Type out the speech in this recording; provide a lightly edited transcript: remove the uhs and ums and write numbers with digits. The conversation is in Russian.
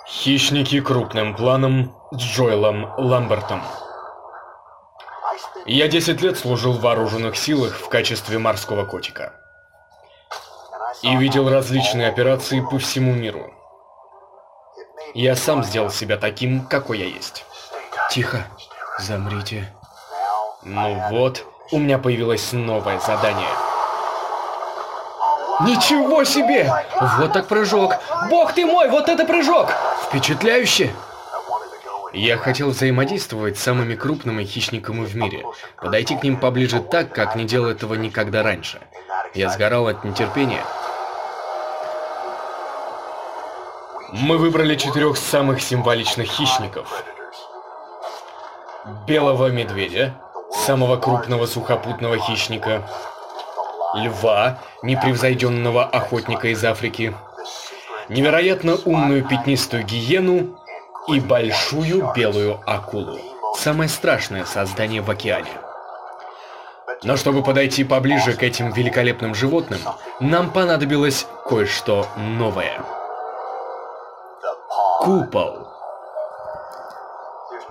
Хищники крупным планом с Джоэлом Ламбертом. Я 10 лет служил в вооруженных силах в качестве морского котика. И видел различные операции по всему миру. Я сам сделал себя таким, какой я есть. Тихо, замрите. Ну вот, у меня появилось новое задание. Ничего себе! Вот так прыжок! Бог ты мой, вот это прыжок! Впечатляюще! Я хотел взаимодействовать с самыми крупными хищниками в мире, подойти к ним поближе так, как не делал этого никогда раньше. Я сгорал от нетерпения. Мы выбрали 4 самых символичных хищников. Белого медведя, самого крупного сухопутного хищника, льва, непревзойденного охотника из Африки, невероятно умную пятнистую гиену и большую белую акулу. Самое страшное создание в океане. Но чтобы подойти поближе к этим великолепным животным, нам понадобилось кое-что новое. Купол.